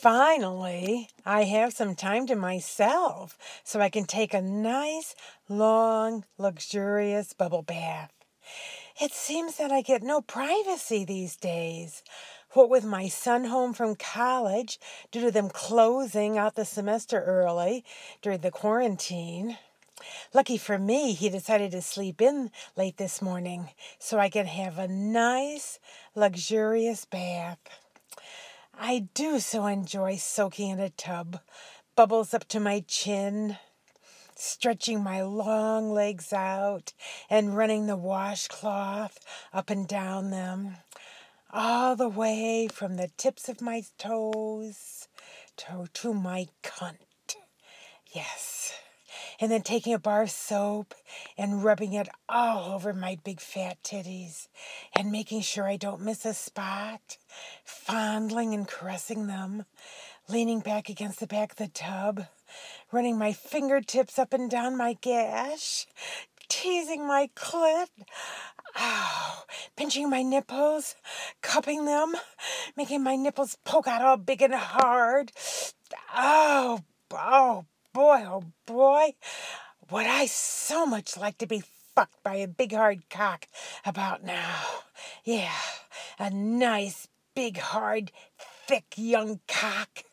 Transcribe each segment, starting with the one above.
Finally, I have some time to myself so I can take a nice, long, luxurious bubble bath. It seems that I get no privacy these days. What with my son home from college due to them closing out the semester early during the quarantine. Lucky for me, he decided to sleep in late this morning so I can have a nice, luxurious bath. I do so enjoy soaking in a tub, bubbles up to my chin, stretching my long legs out and running the washcloth up and down them, all the way from the tips of my toes to my cunt. Yes. And then taking a bar of soap and rubbing it all over my big fat titties and making sure I don't miss a spot, fondling and caressing them, leaning back against the back of the tub, running my fingertips up and down my gash, teasing my clit, pinching my nipples, cupping them, making my nipples poke out all big and hard. Oh, oh boy, would I so much like to be fucked by a big hard cock about now. Yeah, a nice, big, hard, thick, young cock.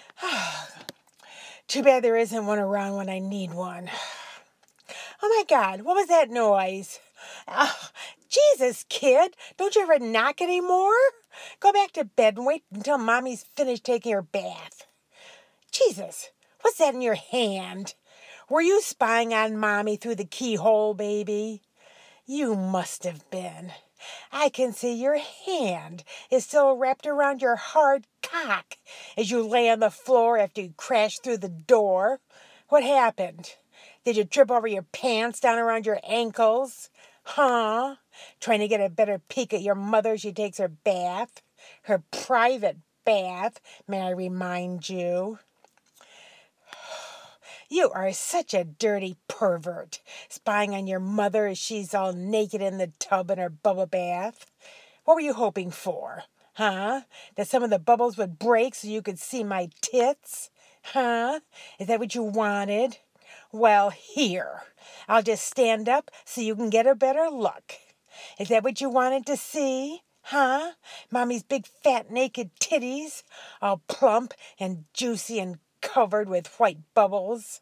Too bad there isn't one around when I need one. Oh my God, what was that noise? Jesus, kid, don't you ever knock anymore? Go back to bed and wait until Mommy's finished taking her bath. Jesus, what's that in your hand? Were you spying on Mommy through the keyhole, baby? You must have been. I can see your hand is still wrapped around your hard cock as you lay on the floor after you crashed through the door. What happened? Did you trip over your pants down around your ankles? Huh? Trying to get a better peek at your mother as she takes her bath? Her private bath, may I remind you. You are such a dirty pervert, spying on your mother as she's all naked in the tub in her bubble bath. What were you hoping for? Huh? That some of the bubbles would break so you could see my tits? Huh? Is that what you wanted? Well, here. I'll just stand up so you can get a better look. Is that what you wanted to see? Huh? Mommy's big fat naked titties, all plump and juicy and covered with white bubbles.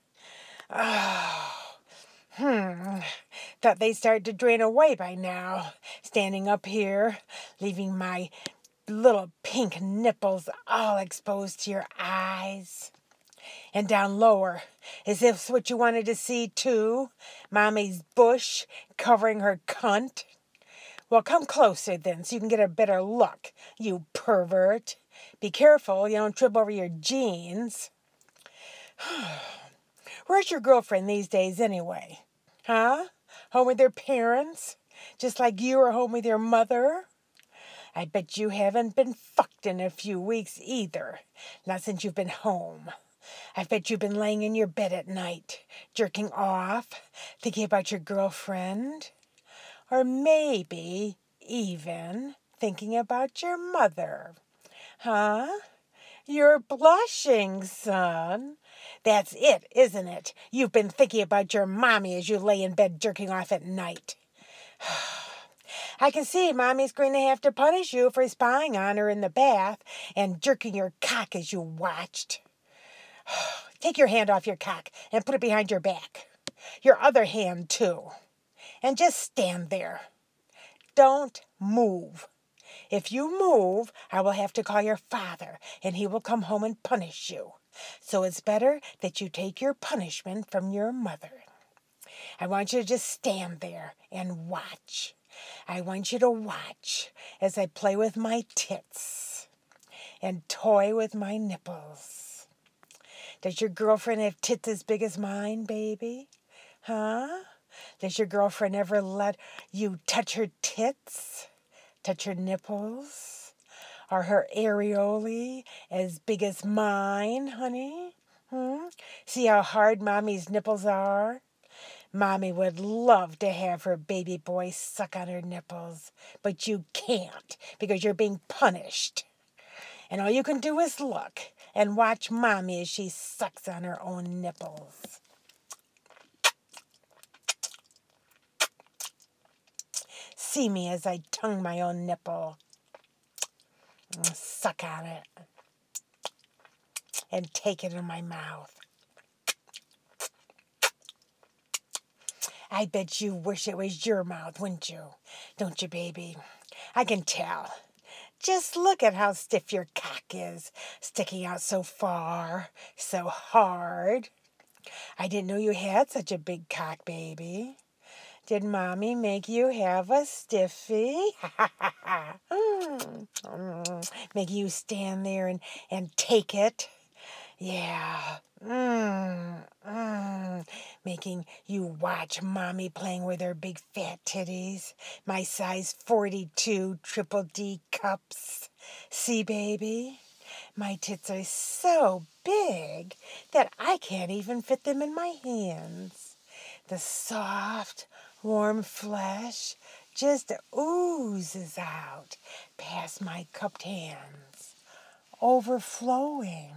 Thought they'd start to drain away by now, standing up here, leaving my little pink nipples all exposed to your eyes. And down lower, is this what you wanted to see too? Mommy's bush covering her cunt? Well, come closer then so you can get a better look, you pervert. Be careful you don't trip over your jeans. Where's your girlfriend these days anyway? Huh? Home with her parents? Just like you are home with your mother? I bet you haven't been fucked in a few weeks either. Not since you've been home. I bet you've been laying in your bed at night, jerking off, thinking about your girlfriend. Or maybe even thinking about your mother. Huh? You're blushing, son. That's it, isn't it? You've been thinking about your mommy as you lay in bed jerking off at night. I can see Mommy's going to have to punish you for spying on her in the bath and jerking your cock as you watched. Take your hand off your cock and put it behind your back. Your other hand, too. And just stand there. Don't move. If you move, I will have to call your father, and he will come home and punish you. So it's better that you take your punishment from your mother. I want you to just stand there and watch. I want you to watch as I play with my tits and toy with my nipples. Does your girlfriend have tits as big as mine, baby? Huh? Does your girlfriend ever let you touch her tits? Touch her nipples? Are her areolae as big as mine, honey? See how hard Mommy's nipples are? Mommy would love to have her baby boy suck on her nipples, but you can't because you're being punished. And all you can do is look and watch Mommy as she sucks on her own nipples. See me as I tongue my own nipple. Suck on it. And take it in my mouth. I bet you wish it was your mouth, wouldn't you? Don't you, baby? I can tell. Just look at how stiff your cock is, sticking out so far, so hard. I didn't know you had such a big cock, baby. Did Mommy make you have a stiffy? Make you stand there and take it? Yeah. Making you watch Mommy playing with her big fat titties. My size 42 triple D cups. See, baby? My tits are so big that I can't even fit them in my hands. The soft, warm flesh just oozes out past my cupped hands, overflowing.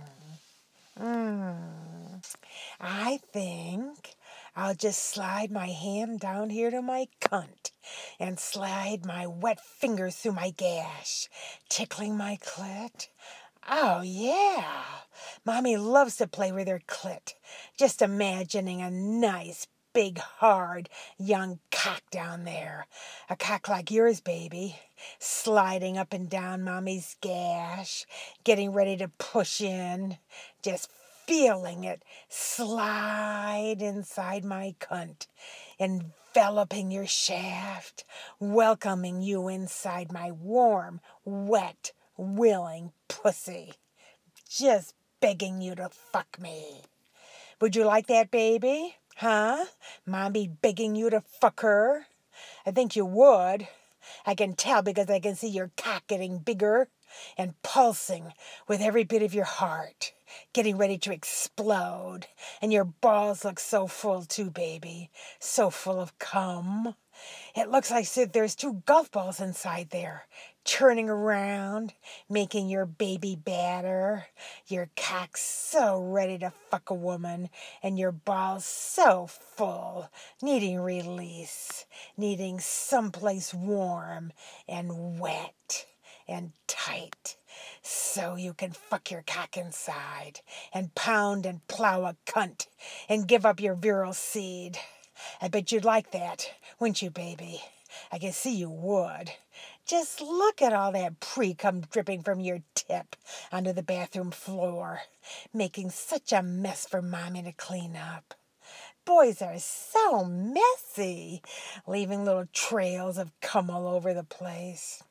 I think I'll just slide my hand down here to my cunt and slide my wet fingers through my gash, tickling my clit. Oh, yeah. Mommy loves to play with her clit, just imagining a nice, big, hard, young cock down there. A cock like yours, baby, sliding up and down Mommy's gash, getting ready to push in, just feeling it slide inside my cunt, enveloping your shaft, welcoming you inside my warm, wet, willing pussy, just begging you to fuck me. Would you like that, baby? Huh? Mommy begging you to fuck her? I think you would. I can tell because I can see your cock getting bigger and pulsing with every bit of your heart, getting ready to explode. And your balls look so full too, baby. So full of cum. It looks like there's 2 golf balls inside there, churning around, making your baby batter. Your cock so ready to fuck a woman, and your balls so full, needing release, needing someplace warm and wet and tight, so you can fuck your cock inside and pound and plow a cunt and give up your virile seed. I bet you'd like that, wouldn't you, baby? I can see you would. Just look at all that pre-cum dripping from your tip onto the bathroom floor, making such a mess for Mommy to clean up. Boys are so messy, leaving little trails of cum all over the place.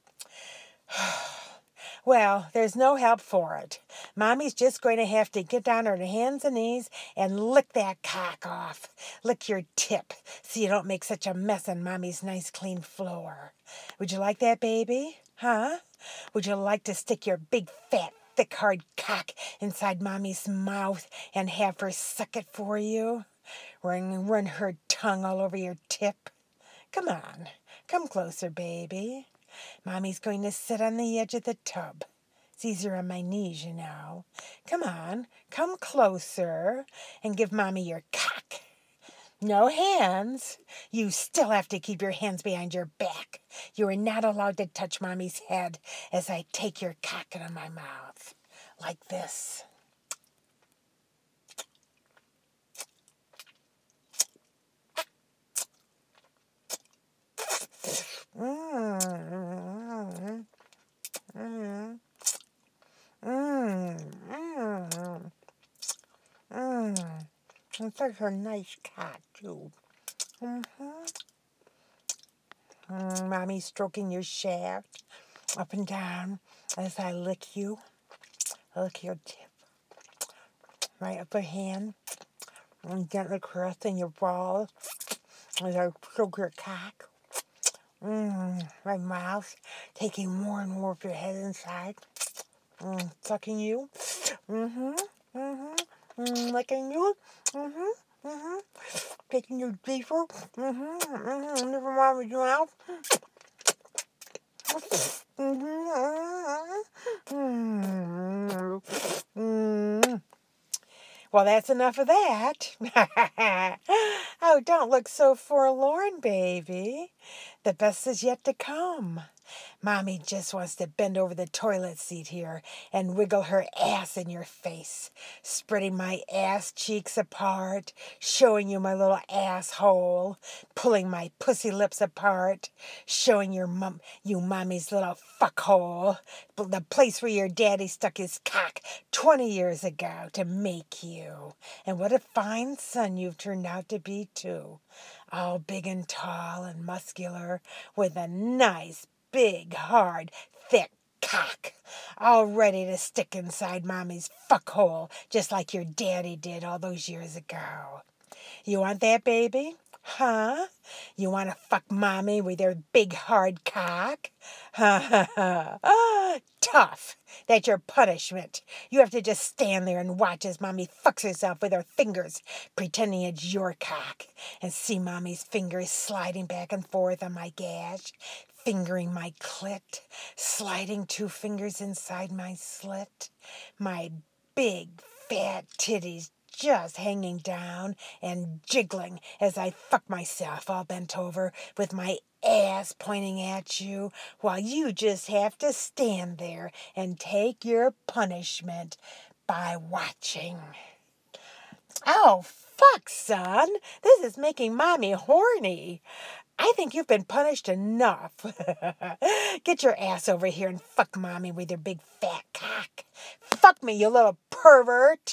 Well, there's no help for it. Mommy's just going to have to get down on her hands and knees and lick that cock off. Lick your tip so you don't make such a mess on Mommy's nice clean floor. Would you like that, baby? Huh? Would you like to stick your big fat thick hard cock inside Mommy's mouth and have her suck it for you? Run her tongue all over your tip? Come on. Come closer, baby. Mommy's going to sit on the edge of the tub. It's easier on my knees, you know. Come on, come closer and give Mommy your cock. No hands. You still have to keep your hands behind your back. You are not allowed to touch Mommy's head as I take your cock into my mouth. Like this. It's such a nice cock, too. Mommy stroking your shaft up and down as I lick you. Lick your tip. My upper hand. And gently caressing your balls as I stroke your cock. My mouth taking more and more of your head inside. Sucking you. Licking you. Taking you deeper. Never mind with your mouth. Well, that's enough of that. Oh, don't look so forlorn, baby. The best is yet to come. Mommy just wants to bend over the toilet seat here and wiggle her ass in your face, spreading my ass cheeks apart, showing you my little asshole, pulling my pussy lips apart, showing you mommy's little fuckhole, the place where your daddy stuck his cock 20 years ago to make you. And what a fine son you've turned out to be, too. All big and tall and muscular, with a nice, big, hard, thick cock, all ready to stick inside Mommy's fuckhole, just like your daddy did all those years ago. You want that, baby? Huh? You want to fuck Mommy with your big, hard cock? Ha ha ha. Tough. That's your punishment. You have to just stand there and watch as Mommy fucks herself with her fingers, pretending it's your cock, and see Mommy's fingers sliding back and forth on my gash, fingering my clit, sliding 2 fingers inside my slit, my big, fat titties just hanging down and jiggling as I fuck myself all bent over with my ass pointing at you while you just have to stand there and take your punishment by watching. Oh, fuck, son. This is making Mommy horny. I think you've been punished enough. Get your ass over here and fuck Mommy with your big fat cock. Fuck me, you little pervert.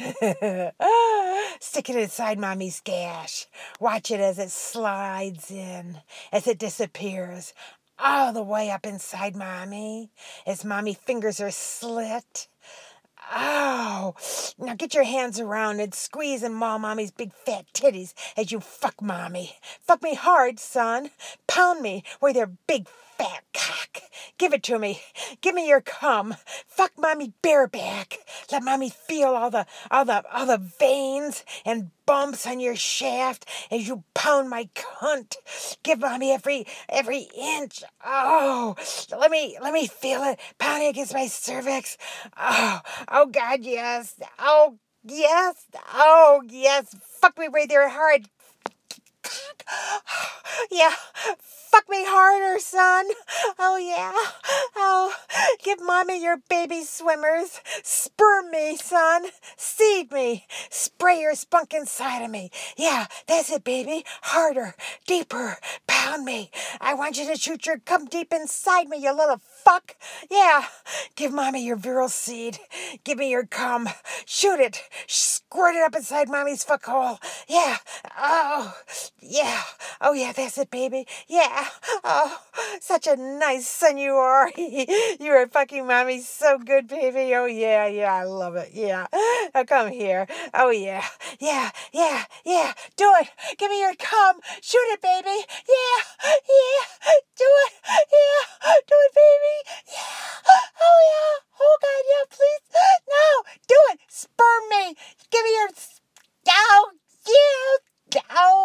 Stick it inside Mommy's gash. Watch it as it slides in, as it disappears, all the way up inside Mommy, as Mommy fingers are slit. Oh, now get your hands around and squeeze and maul Mommy's big fat titties as you fuck Mommy. Fuck me hard, son. Pound me with your big fat cock. Give it to me. Give me your cum. Fuck Mommy bareback. Let Mommy feel all the veins and bumps on your shaft as you pound my cunt. Give Mommy every inch. Oh, let me feel it pounding against my cervix. Oh God, yes. Oh yes. Oh yes. Fuck me with your hard cock. Yeah. Fuck me harder, son. Oh, yeah. Oh, give Mommy your baby swimmers. Sperm me, son. Seed me. Spray your spunk inside of me. Yeah, that's it, baby. Harder. Deeper. Pound me. I want you to shoot your cum deep inside me, you little fuck. Yeah. Give Mommy your virile seed. Give me your cum. Shoot it. Squirt it up inside Mommy's fuck hole. Yeah. Oh, yeah. Oh, yeah, that's it, baby. Yeah. Oh, such a nice son you are. You are fucking Mommy so good, baby. Oh, yeah, I love it. Yeah. Oh, come here. Oh, yeah. Yeah. Do it. Give me your cum. Shoot it, baby. Yeah. Do it. Yeah. Do it, baby. Yeah. Oh, yeah. Oh, God, yeah, please. No. Do it. Sperm me. Give me your... Oh, yeah.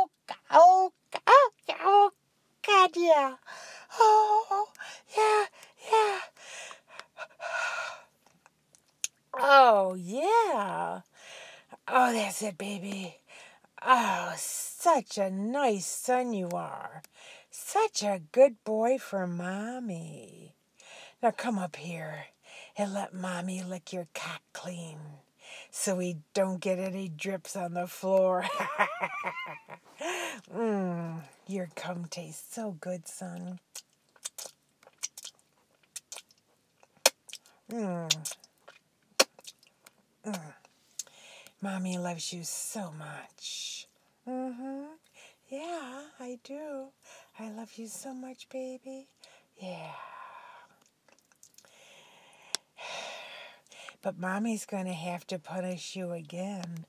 Oh, God, yeah. Oh, yeah. Oh, yeah. Oh, that's it, baby. Oh, such a nice son you are. Such a good boy for Mommy. Now come up here and let Mommy lick your cock clean so we don't get any drips on the floor. Your cum tastes so good, son. Mommy loves you so much. Yeah, I do. I love you so much, baby. Yeah. But Mommy's going to have to punish you again.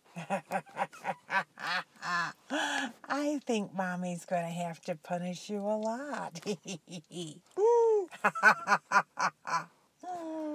I think Mommy's going to have to punish you a lot.